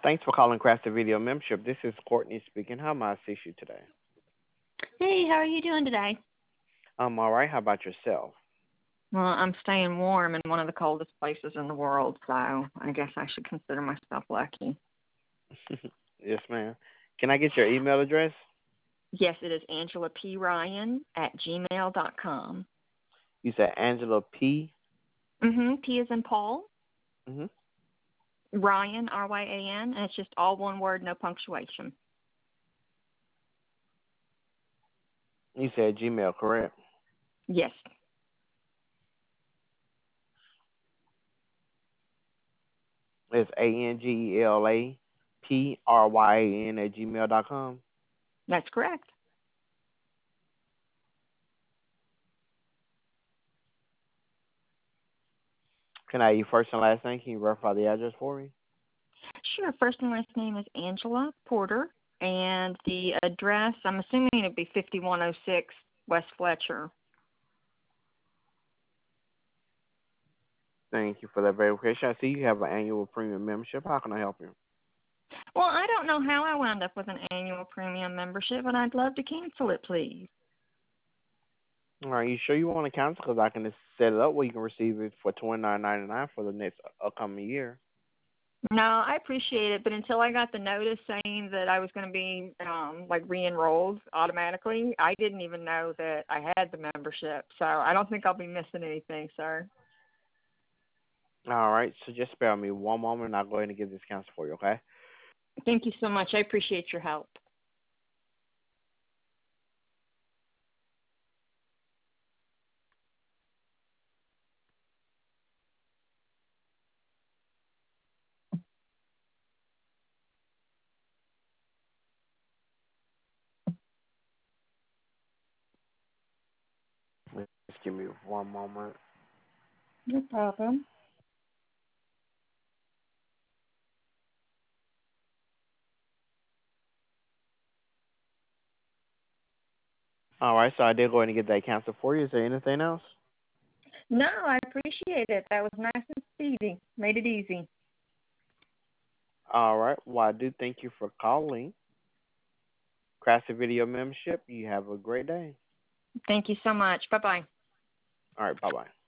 Thanks for calling Crafted Video Membership. This is Courtney speaking. How may I assist you today? Hey, how are you doing today? I'm all right. How about yourself? Well, I'm staying warm in one of the coldest places in the world, so I guess I should consider myself lucky. Yes, ma'am. Can I get your email address? Yes, it is Angela P. Ryan at gmail.com. You said Angela P. P is in Paul, Mm-hmm. Ryan, Ryan, and it's just all one word, no punctuation. You said Gmail, correct? Yes, It's ANGELAPRYAN at gmail.com. that's correct. Can I have your first and last name? Can you verify the address for me? Sure, first and last name is Angela Porter, and the address, I'm assuming it'd be 5106 West Fletcher. Thank you for that verification. I see you have an annual premium membership. How can I help you? Well, I don't know how I wound up with an annual premium membership, and I'd love to cancel it, please. All right, you sure you want to cancel? Because I can just set it up where you can receive it for $29.99 for the next upcoming year. No, I appreciate it, but until I got the notice saying that I was going to be like re-enrolled automatically, I didn't even know that I had the membership. So I don't think I'll be missing anything, sir. All right, so just spare me one moment, and I'll go ahead and get this canceled for you, okay? Thank you so much. I appreciate your help. Just give me one moment. No problem. All right, so I did go ahead and get that canceled for you. Is there anything else? No, I appreciate it. That was nice and speedy. Made it easy. All right, well, I do thank you for calling Crafted Video Membership. You have a great day. Thank you so much. Bye-bye. All right, bye-bye.